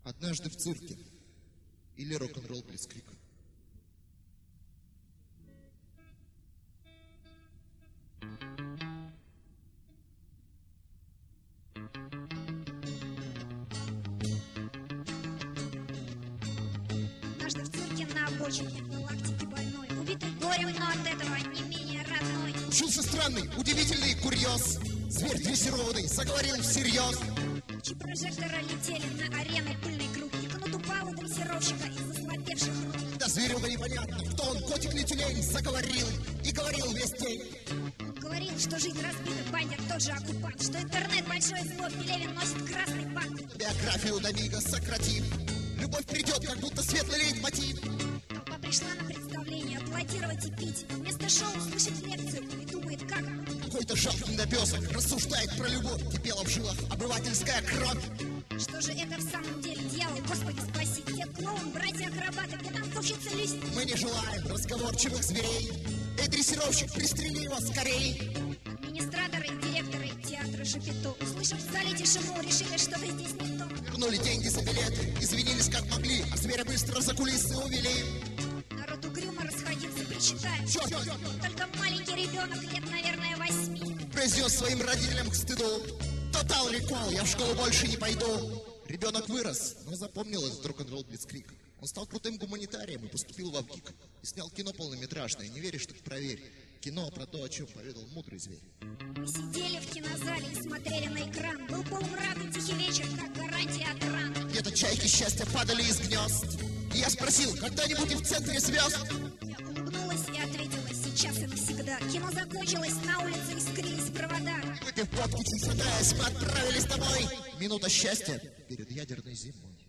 Однажды в цирке. Или рок-н-ролл Блицкриг. Однажды в цирке на обочине галактики больной, убитый горем, но от этого не менее родной. Случился странный, удивительный курьез. Зверь дрессированный заговорил всерьез. Лучи прожектора летели на арену пыльный круг, и кнут упал у дрессировщика из ослабевших рук. Да зверю непонятно, кто он, котик или тюлень, заговорил и говорил весь день. Он говорил, что жизнь разбита, бандит тот же оккупант, что интернет большое зло, Пелевин носит красный банк. Биографию до мига сократив. Любовь придет, как будто светлый лейтмотив. Толпа пришла на представление аплодировать и пить. Вместо шоу слышит лекцию и думает, как какой-то жалкий недопесок рассуждает про любовь. Кипела в жилах обывательская кровь. что же это в самом деле дьявол, Господи спаси. Где клоун, братья-акробаты, где танцовщица Люси? Мы не желаем разговорчивых зверей. Эй, дрессировщик, пристрели его скорей. Администраторы и директоры театра Шапито, услышав в зале тишину, решили, что-то здесь не то. Вернули деньги за билеты, извинились как могли, а зверя быстро за кулисы увели. Народ угрюмо расходился, причитая. Только маленький ребенок, лет, наверное, 8. Произнес своим родителям к стыду: Total Recall, я в школу больше не пойду. Ребенок вырос, но запомнил этот рок-н-ролл Блицкриг. Он стал крутым гуманитарием и поступил в ВГИК. И снял кино полнометражное. Не веришь, так проверь. Кино про то, о чем поведал мудрый зверь. Мы сидели в кинозале и смотрели на экран. Был полумрак и тихий вечер, как гарантия от ран. Где-то чайки счастья падали из гнезд. И я спросил: когда-нибудь и в центре звезд? Я улыбнулась и ответила: сейчас и навсегда. Кино закончилось, на улице искрились провода. Выпив водки, чуть шатаясь, мы отправились домой. Минута счастья перед ядерной зимой.